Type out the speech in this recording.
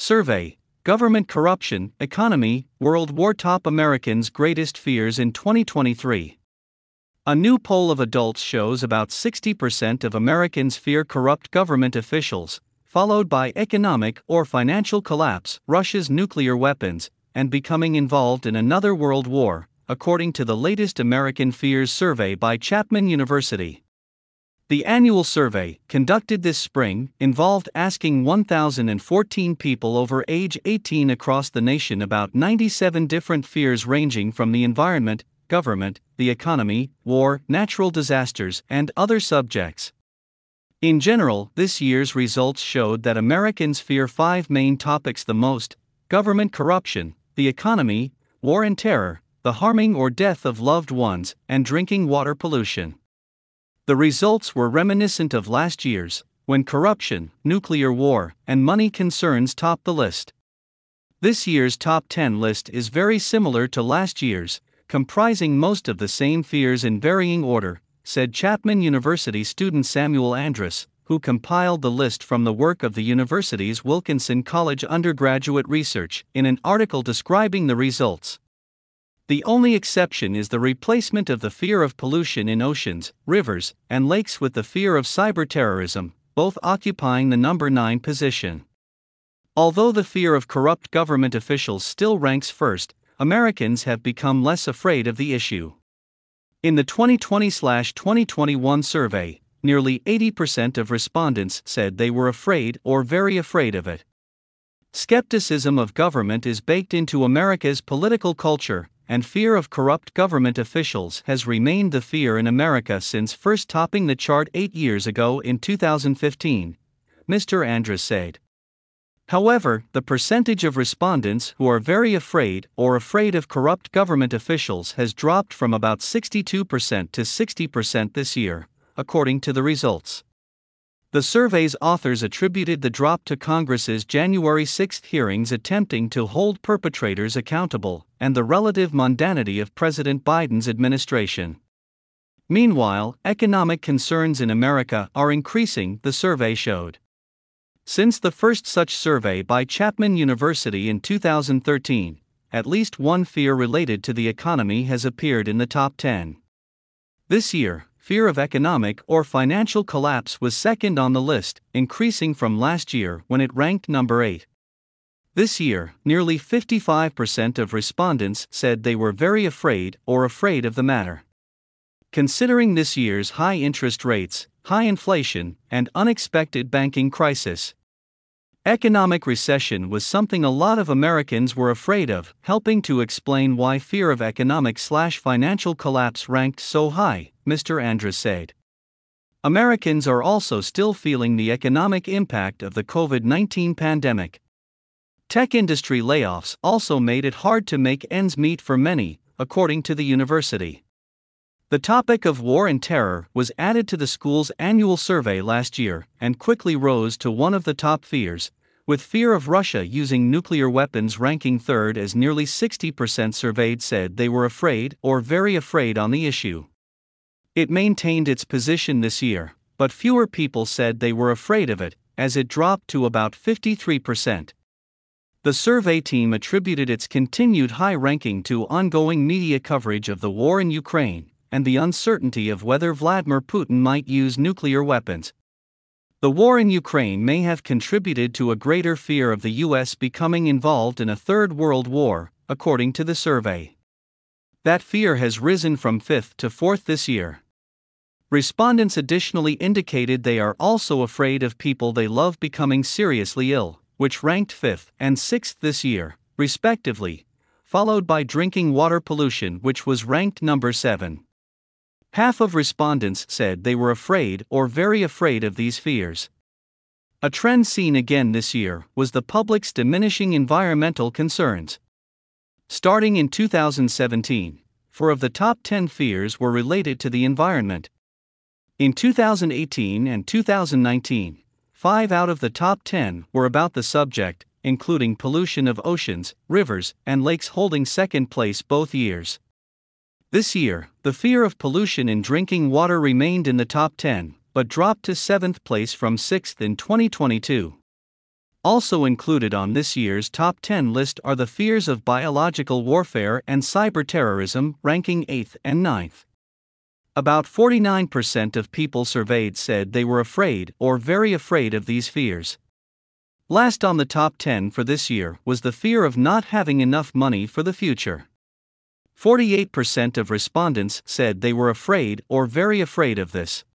Survey, Government Corruption, Economy, World War Top Americans' Greatest Fears in 2023. A new poll of adults shows about 60% of Americans fear corrupt government officials, followed by economic or financial collapse, Russia's nuclear weapons, and becoming involved in another world war, according to the latest American Fears survey by Chapman University. The annual survey, conducted this spring, involved asking 1,014 people over age 18 across the nation about 97 different fears ranging from the environment, government, the economy, war, natural disasters, and other subjects. In general, this year's results showed that Americans fear 5 main topics the most: government corruption, the economy, war and terror, the harming or death of loved ones, and drinking water pollution. The results were reminiscent of last year's, when corruption, nuclear war, and money concerns topped the list. This year's top 10 list is very similar to last year's, comprising most of the same fears in varying order, said Chapman University student Samuel Andrus, who compiled the list from the work of the university's Wilkinson College undergraduate research, in an article describing the results. The only exception is the replacement of the fear of pollution in oceans, rivers, and lakes with the fear of cyberterrorism, both occupying the number 9 position. Although the fear of corrupt government officials still ranks first, Americans have become less afraid of the issue. In the 2020/2021 survey, nearly 80% of respondents said they were afraid or very afraid of it. Skepticism of government is baked into America's political culture, and fear of corrupt government officials has remained the fear in America since first topping the chart 8 years ago in 2015, Mr. Andrus said. However, the percentage of respondents who are very afraid or afraid of corrupt government officials has dropped from about 62% to 60% this year, according to the results. The survey's authors attributed the drop to Congress's January 6 hearings attempting to hold perpetrators accountable, and the relative mundanity of President Biden's administration. Meanwhile, economic concerns in America are increasing, the survey showed. Since the first such survey by Chapman University in 2013, at least one fear related to the economy has appeared in the top 10. This year, fear of economic or financial collapse was second on the list, increasing from last year when it ranked number 8. This year, nearly 55% of respondents said they were very afraid or afraid of the matter. Considering this year's high interest rates, high inflation, and unexpected banking crisis, economic recession was something a lot of Americans were afraid of, helping to explain why fear of economic/financial collapse ranked so high, Mr. Andrus said. Americans are also still feeling the economic impact of the COVID-19 pandemic. Tech industry layoffs also made it hard to make ends meet for many, according to the university. The topic of war and terror was added to the school's annual survey last year and quickly rose to one of the top fears, with fear of Russia using nuclear weapons ranking third as nearly 60% surveyed said they were afraid or very afraid on the issue. It maintained its position this year, but fewer people said they were afraid of it, as it dropped to about 53%. The survey team attributed its continued high ranking to ongoing media coverage of the war in Ukraine and the uncertainty of whether Vladimir Putin might use nuclear weapons. The war in Ukraine may have contributed to a greater fear of the U.S. becoming involved in a third world war, according to the survey. That fear has risen from 5th to 4th this year. Respondents additionally indicated they are also afraid of people they love becoming seriously ill, which ranked 5th and 6th this year, respectively, followed by drinking water pollution, which was ranked number 7. Half of respondents said they were afraid or very afraid of these fears. A trend seen again this year was the public's diminishing environmental concerns. Starting in 2017, 4 of the top 10 fears were related to the environment. In 2018 and 2019, 5 out of the top 10 were about the subject, including pollution of oceans, rivers, and lakes holding second place both years. This year, the fear of pollution in drinking water remained in the top 10, but dropped to 7th place from 6th in 2022. Also included on this year's top 10 list are the fears of biological warfare and cyberterrorism, ranking 8th and 9th. About 49% of people surveyed said they were afraid or very afraid of these fears. Last on the top 10 for this year was the fear of not having enough money for the future. 48% of respondents said they were afraid or very afraid of this.